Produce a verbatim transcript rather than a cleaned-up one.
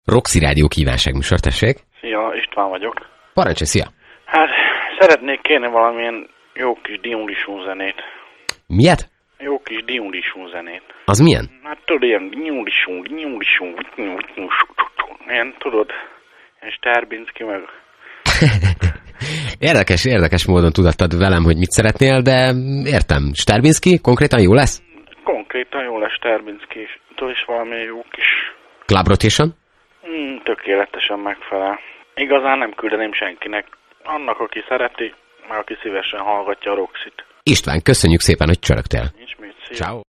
Roxy Rádió kívánságműsor, tessék. Szia, István vagyok. Parancsolj, szia. Hát, szeretnék kérni valamilyen jó kis diulisú zenét. Miért? Jó kis diulisú zenét. Az milyen? Hát tudod, ilyen diulisú, diulisú, ilyen, tudod, ilyen Sterbinski meg... Érdekes, érdekes módon tudattad velem, hogy mit szeretnél, de értem. Sterbinski konkrétan jó lesz? Konkrétan jó lesz Sterbinski, és tudod is valami jó kis... Club Rotation? Mm, tökéletesen megfelel. Igazán nem küldeném senkinek. Annak, aki szereti, meg aki szívesen hallgatja a Roxyt. István, köszönjük szépen, hogy csörögtél. Nincs mit, szia. Ciao.